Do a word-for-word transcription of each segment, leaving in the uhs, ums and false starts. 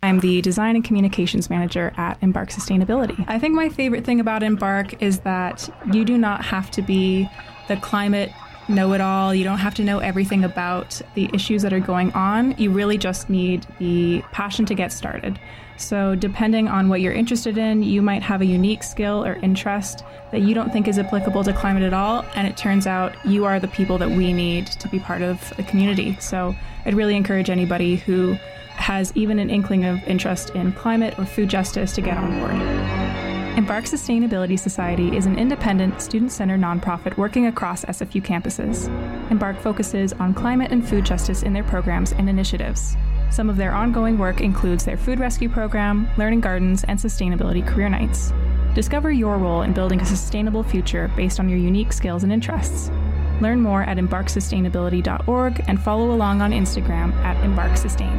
I'm the Design and Communications Manager at Embark Sustainability. I think my favorite thing about Embark is that you do not have to be the climate know-it-all. You don't have to know everything about the issues that are going on. You really just need the passion to get started. So depending on what you're interested in, you might have a unique skill or interest that you don't think is applicable to climate at all, and it turns out you are the people that we need to be part of the community. So I'd really encourage anybody who has even an inkling of interest in climate or food justice to get on board. Embark Sustainability Society is an independent, student-centered nonprofit working across S F U campuses. Embark focuses on climate and food justice in their programs and initiatives. Some of their ongoing work includes their food rescue program, learning gardens, and sustainability career nights. Discover your role in building a sustainable future based on your unique skills and interests. Learn more at embark sustainability dot org and follow along on Instagram at embark sustain.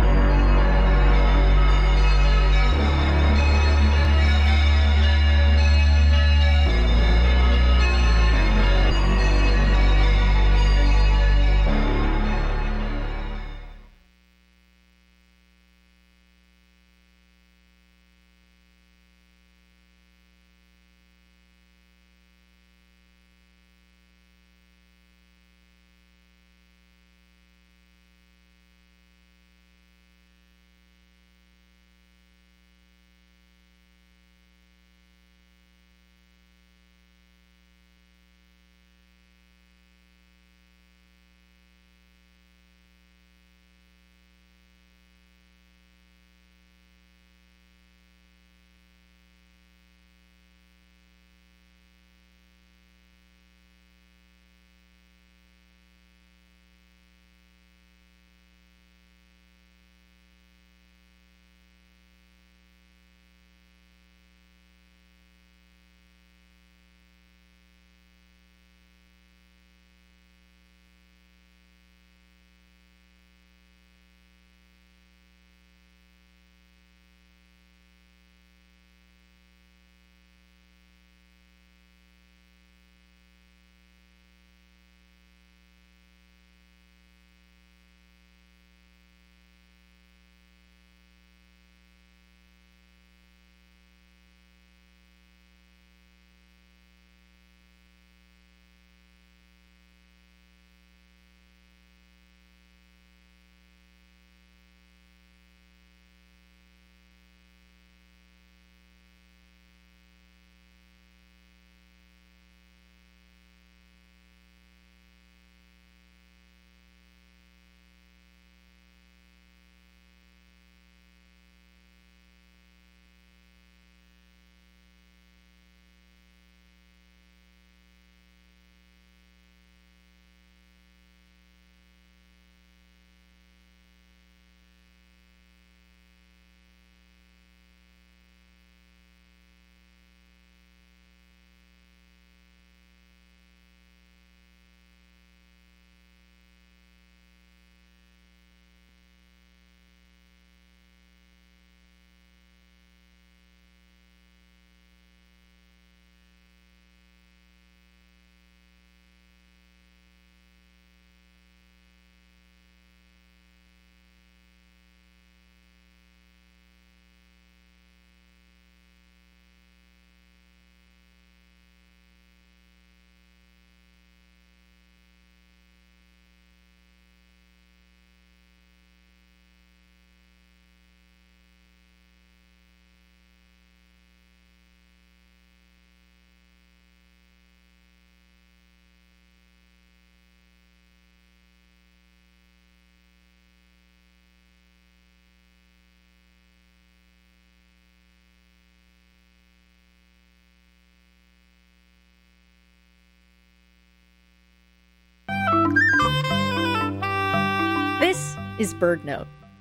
This is BirdNote.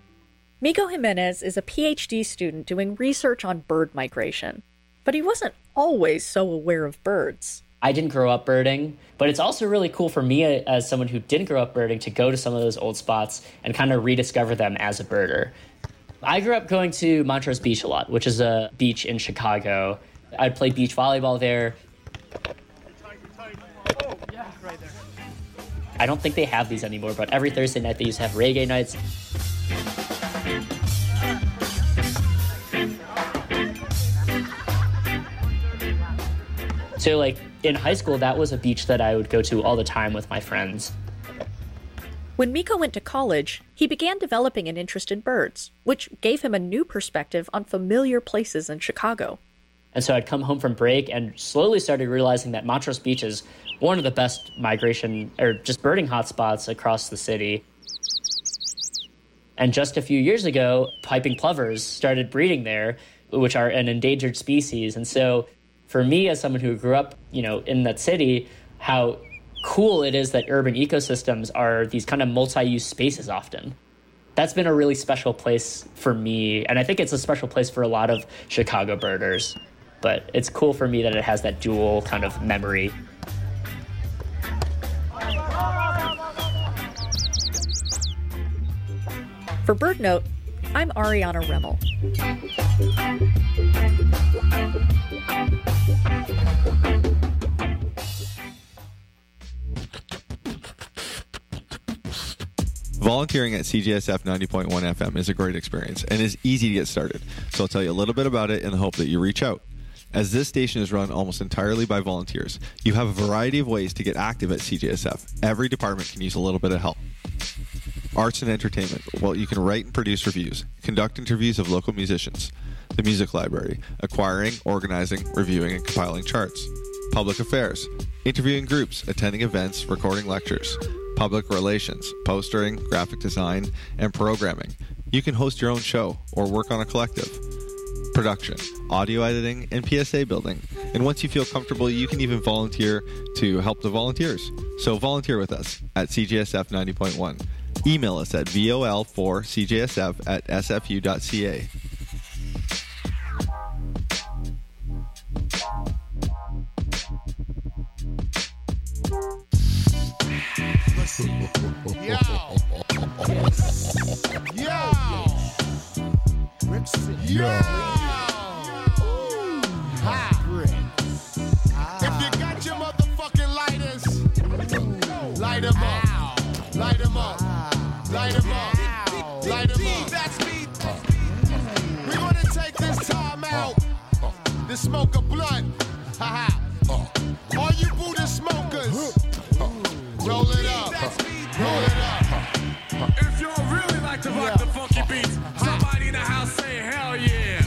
Miguel Jimenez is a PhD student doing research on bird migration, but he wasn't always so aware of birds. I didn't grow up birding, but it's also really cool for me as someone who didn't grow up birding to go to some of those old spots and kind of rediscover them as a birder. I grew up going to Montrose Beach a lot, which is a beach in Chicago. I'd play beach volleyball there. I don't think they have these anymore, but every Thursday night they used to have reggae nights. So like in high school, that was a beach that I would go to all the time with my friends. When Miko went to college, he began developing an interest in birds, which gave him a new perspective on familiar places in Chicago. And so I'd come home from break and slowly started realizing that Montrose Beach is one of the best migration or just birding hotspots across the city. And just a few years ago, piping plovers started breeding there, which are an endangered species. And so for me, as someone who grew up, you know, in that city, how cool it is that urban ecosystems are these kind of multi-use spaces often. That's been a really special place for me. And I think it's a special place for a lot of Chicago birders. But it's cool for me that it has that dual kind of memory. For BirdNote, I'm Ariana Remmel. Volunteering at C J S F ninety point one F M is a great experience and is easy to get started. So I'll tell you a little bit about it in the hope that you reach out. As this station is run almost entirely by volunteers, you have a variety of ways to get active at C J S F. Every department can use a little bit of help. Arts and entertainment. Well, you can write and produce reviews, conduct interviews of local musicians. The music library. Acquiring, organizing, reviewing, and compiling charts. Public affairs. Interviewing groups, attending events, recording lectures. Public relations, postering, graphic design, and programming. You can host your own show or work on a collective. Production, audio editing, and P S A building. And once you feel comfortable, you can even volunteer to help the volunteers. So volunteer with us at C J S F ninety point one. Email us at V O L four C J S F at S F U dot C A. Yo! Yo! Yo! Ha! If you got your motherfucking lighters, light them up. Light them up. Light them up. Light them up. That's me. We're gonna take this time out to smoke a blunt. Ha ha. All you Buddha smokers, roll it up. Roll it up. If y'all really like to rock the funky beats, somebody in the house say hell yeah.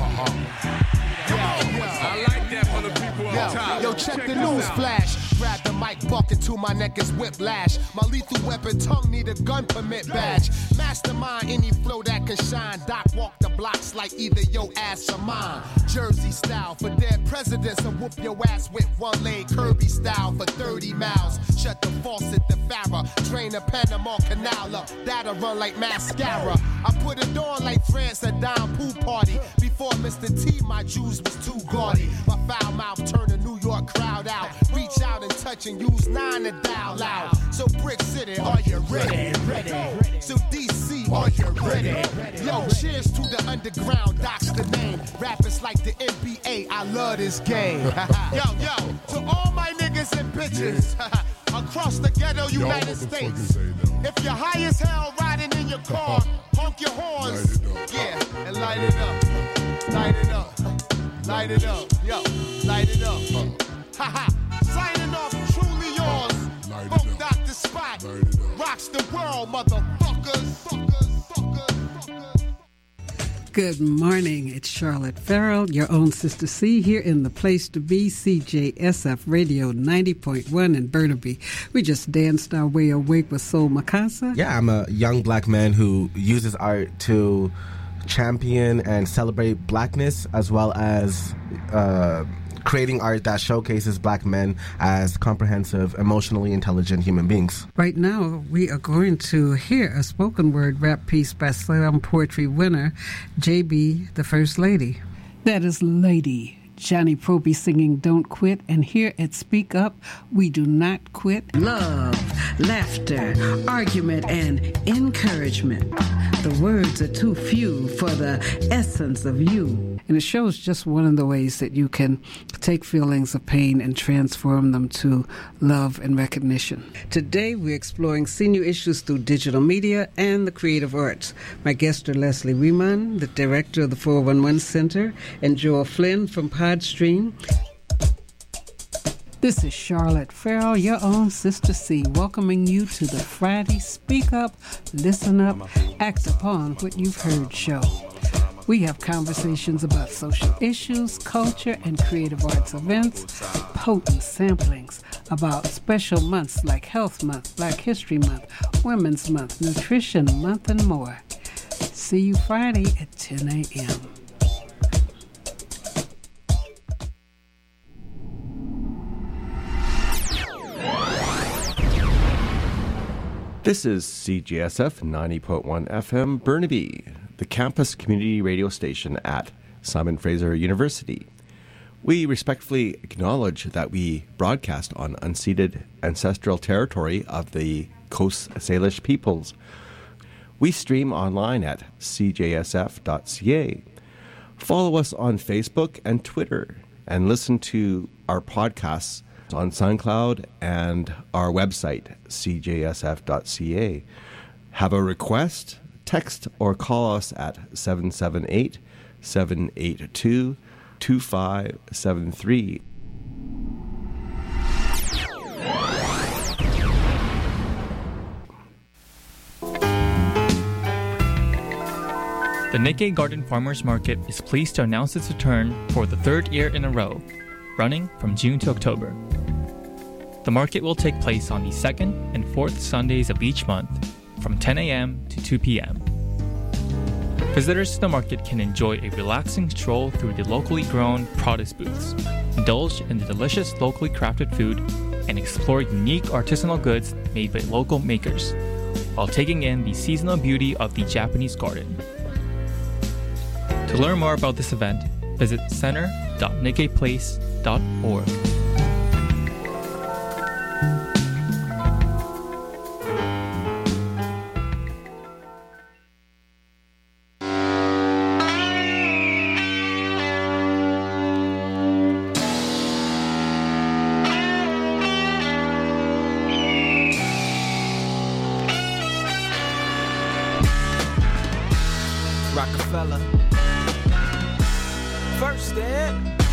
Come on. I like that for the people up top. Yo, check, check the news out. Flash. Grab the mic, bucket to my neck is whiplash. My lethal weapon tongue need a gun permit badge. Mastermind any flow that can shine. Doc walk the blocks like either your ass or mine. Jersey style for dead presidents and whoop your ass with one leg. Kirby style for thirty miles. Shut the faucet, the Farrah. Drain the Panama Canal up. That'll run like mascara. I put it on like France at Don Pool Party. Before Mister T, my Jews was too gaudy. My foul mouth turned the New York crowd out. Reach out and touch and use nine to dial loud. So Brick City, are you ready? Ready. So D C, are you ready? Yo, cheers to the underground, Doc's the name. Rappers like the N B A, I love this game. Yo, yo, to all my niggas and bitches across the ghetto United States. If you're high as hell riding in your car, honk your horns. Yeah, and light it up. Light it up. Light it up. Yo, light it up. Haha. Signing off, truly yours. Funk Doctor Spot. Rocks the world, motherfuckers. Fuckers, fuckers, fuckers. Good morning. It's Charlotte Farrell, your own Sister C, here in the place to be, C J S F Radio ninety point one in Burnaby. We just danced our way awake with Soul Makasa. Yeah, I'm a young black man who uses art to champion and celebrate blackness, as well as uh, creating art that showcases black men as comprehensive, emotionally intelligent human beings. Right now, we are going to hear a spoken word rap piece by slam poetry winner J B, the First Lady. That is Lady Johnny Proby singing Don't Quit, and here at Speak Up, we do not quit. Love, laughter, argument, and encouragement. The words are too few for the essence of you. And it shows just one of the ways that you can take feelings of pain and transform them to love and recognition. Today, we're exploring senior issues through digital media and the creative arts. My guests are Leslie Riemann, the director of the four one one Center, and Joel Flynn from Podstream. This is Charlotte Farrell, your own Sister C, welcoming you to the Friday Speak Up, Listen Up, Act Upon What You've Heard show. We have conversations about social issues, culture, and creative arts events, potent samplings about special months like Health Month, Black History Month, Women's Month, Nutrition Month, and more. See you Friday at ten a.m. This is C J S F ninety point one F M Burnaby, the campus community radio station at Simon Fraser University. We respectfully acknowledge that we broadcast on unceded ancestral territory of the Coast Salish peoples. We stream online at c j s f dot c a. Follow us on Facebook and Twitter, and listen to our podcasts on SoundCloud and our website, c j s f dot c a. Have a request? Text or call us at seven seven eight, seven eight two, two five seven three. The Nikkei Garden Farmers Market is pleased to announce its return for the third year in a row, running from June to October. The market will take place on the second and fourth Sundays of each month from ten a.m. to two p.m. Visitors to the market can enjoy a relaxing stroll through the locally grown produce booths, indulge in the delicious locally crafted food, and explore unique artisanal goods made by local makers, while taking in the seasonal beauty of the Japanese garden. To learn more about this event, visit center dot nikkei place dot org. Rockefeller. First step.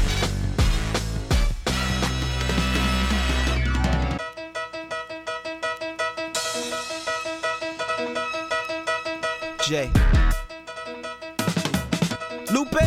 J. Lupe.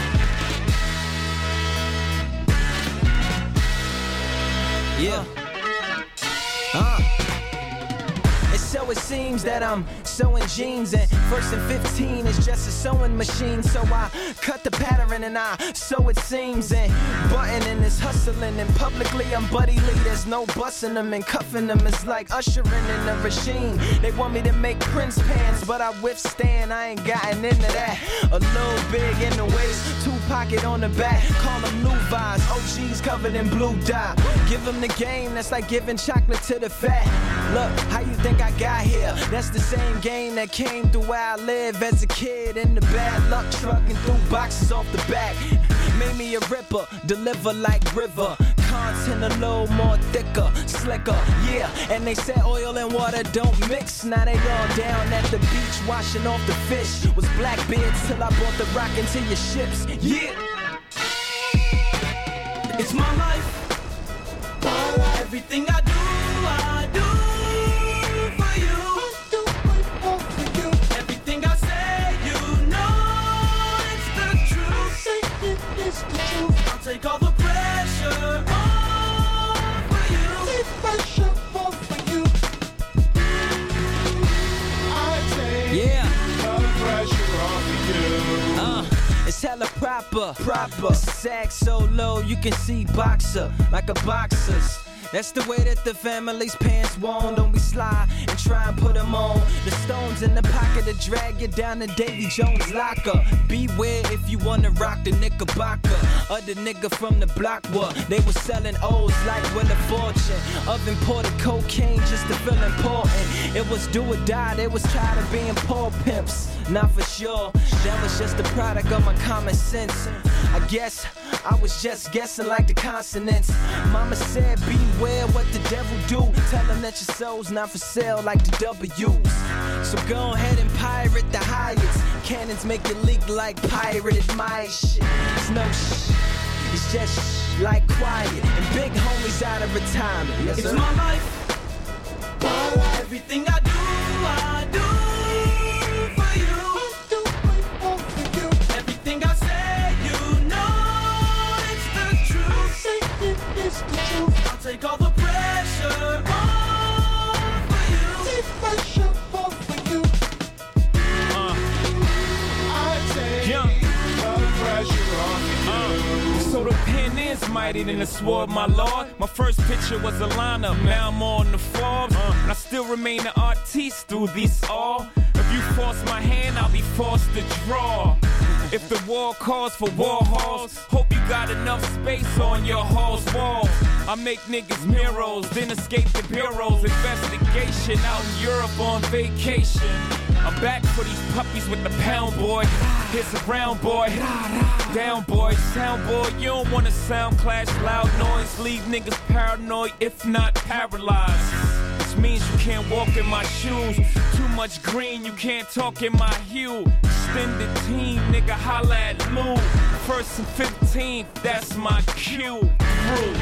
Yeah. Uh. And so it seems that I'm sewing jeans, and first and fifteen is just a sewing machine. So I cut the pattern and I sew it seams, and buttoning is hustling, and publicly I'm Buddy Lee. There's no busting them and cuffing them. It's like ushering in a regime. They want me to make Prince pants, but I withstand. I ain't gotten into that. A little big in the waist, two pocket on the back. Call them Levi's, O Gs covered in blue dye. Give them the game, that's like giving chocolate to the fat. Look, how you think I got here? That's the same game that came through where I live as a kid, in the bad luck truck and threw boxes off the back. Made me a ripper, deliver like river. Content a little more thicker, slicker, yeah. And they said oil and water don't mix. Now they all down at the beach washing off the fish. Was Blackbeards till I brought the rock into your ships, yeah. It's my life. Everything I do, I do. I'll take all the pressure off for you. Take pressure off for you. I take yeah. the pressure off for you. Uh, it's hella proper, proper. Sack so low you can see boxer like a boxer's. That's the way that the family's pants worn. Don't be sly and try and put them on. The stones in the pocket to drag you down to Davy Jones' locker. Beware if you wanna rock the Knickerbocker. Or the nigga from the block what they were selling O's like Will of Fortune. Of imported cocaine just to feel important. It was do or die, they was tired of being poor pimps. Not for sure, that was just the product of my common sense. I guess I was just guessing like the consonants. Mama said beware what the devil do. Tell them that your soul's not for sale like the W's. So go ahead and pirate the Hyatts. Cannons make it leak like pirated my shit. It's no shit, it's just shit. like quiet, and big homies out of retirement. Yes, it's sir. My life. Oh, everything I do, I do for you. Everything I say, you know it's the truth. It's the truth. I'll take all the pressure off for you. Take pressure off for you. Uh, I take yeah. the pressure off for you. So the pen is mighty than the sword, my lord. My first picture was a lineup, now I'm on the Forbes. Uh, and I still remain an artiste through these all. If you force my hand, I'll be forced to draw. If the war calls for war halls, hope you got enough space on your hall's walls. I make niggas mirrors, then escape the bureaus. Investigation out in Europe on vacation. I'm back for these puppies with the pound boy. Here's a round boy, down boy, sound boy. You don't wanna sound clash, loud noise, leave niggas paranoid, if not paralyzed. This means you can't walk in my shoes. Too much green, you can't talk in my hue. Extended team, nigga, holla at Lou. First and fifteenth, that's my cue. Crew.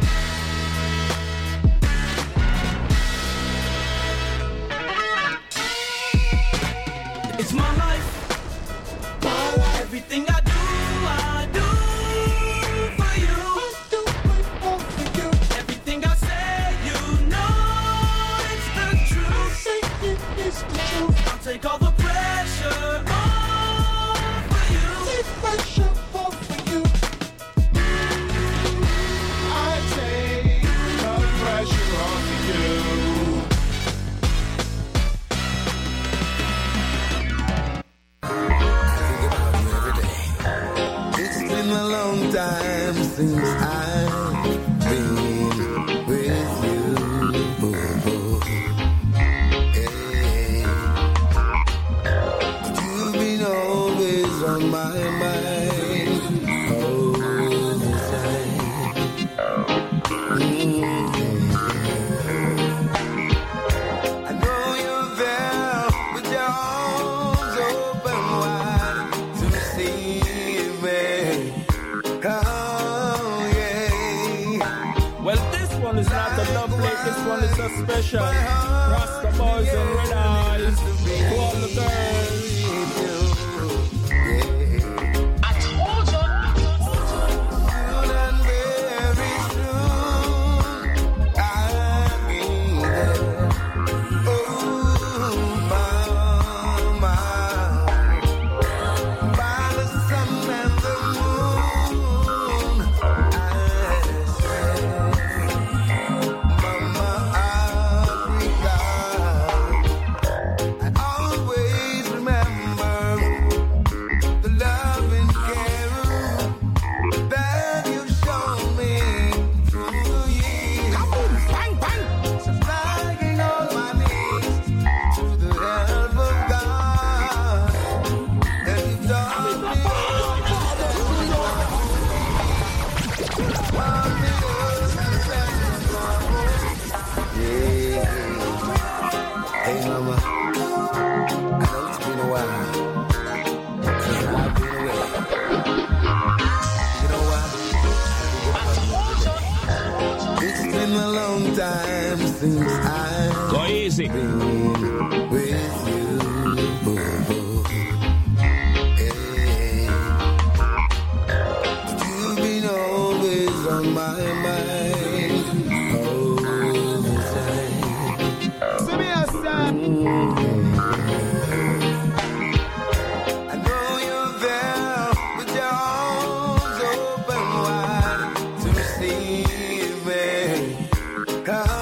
It's my life. Oh, everything I do, I do for you. Everything I say, you know it's the truth. It's the truth. I'll take all the pressure off for you. Take pressure off for you. I take the pressure off for you. Been a long time since I've been with you. Hey. But you've been always on my mind all the time. Mm-hmm. I know you're there with your arms open wide to receive me. Oh, yeah. Well, this one is not a love plate, this one is a special. Rasta boys and red eyes to all the girls. I told you. Soon and very soon, I'll be there. Oh, mama, by the sun and the moon, I say, Mama Africa, I always remember the love and care that you showed me through the years. Bang, bang. Lying on my knees to the help of God, and you taught me. Yeah. Hey, mama, I know it's been a while since I've been away. You know why? It's been a long time since I've Go easy. been with you. Hey. But you've been always on my mind all the time. I know you're there with your arms open wide to receive me. Come